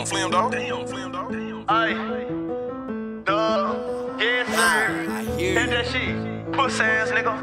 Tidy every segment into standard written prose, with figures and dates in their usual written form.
Damn, Flim dog. Damn, Flim dog. Damn. Aye. Duh. Yes, sir. I hear Hit you. that shit. Pussy ass nigga.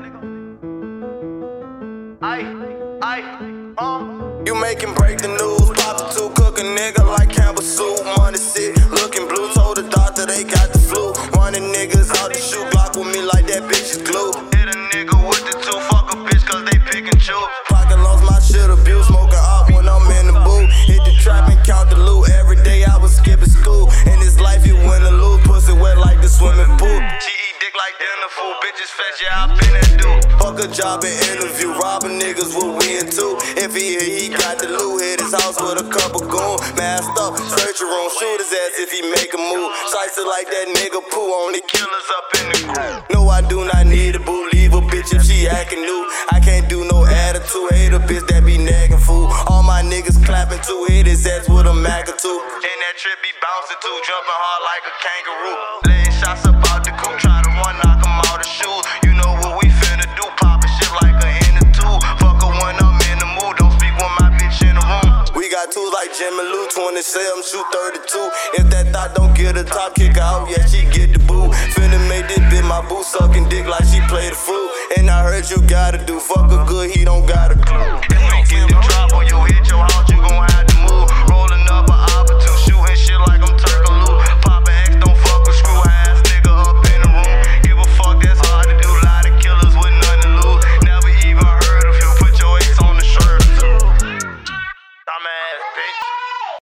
You make him break the news, pop it to cook a nigga like Campbell soup. Money sick, looking blue, told the doctor they got the flu. Running niggas out the shoe, Glock with me like that bitch is glue. Hit a nigga with the two, fuck a bitch cause they pick and choose. Pocket lost my shit abuse, smoking up when I'm in the booth. Hit the trap and count the loot, every day I was skipping school. In this life you win or lose, pussy wet like the swimming pool. She eat dick like dinner food, bitches fetch, yeah, I been that dude. Fuck a job and interview, robbing niggas what we into. If he here, he got the loot. Hit his house with a couple goons, masked up, search your room, shoot his ass if he make a move. Sights it like that nigga poo, only Killers up in the crew. no, I do not need a boo. Leave a bitch if she acting new. I can't do no attitude, hate a bitch that be nagging fool. All my niggas clapping too, hit his ass with a Mac or two. And that trip be bouncing too, jumping hard like a kangaroo. Laying shots up out the coupe, try to run, knock him out the shoes. You know what we finna do, poppin' shit like a in the two. Fuck her when I'm in the mood, don't speak with my bitch in the room. We got tools like Jim and Lou, 27, shoot 32. If that thought don't get a top kick out, yeah, she get the boo. Finna make this bitch my boo, sucking dick like she played the flute. And I heard you gotta do, fuck her good, he don't got a clue.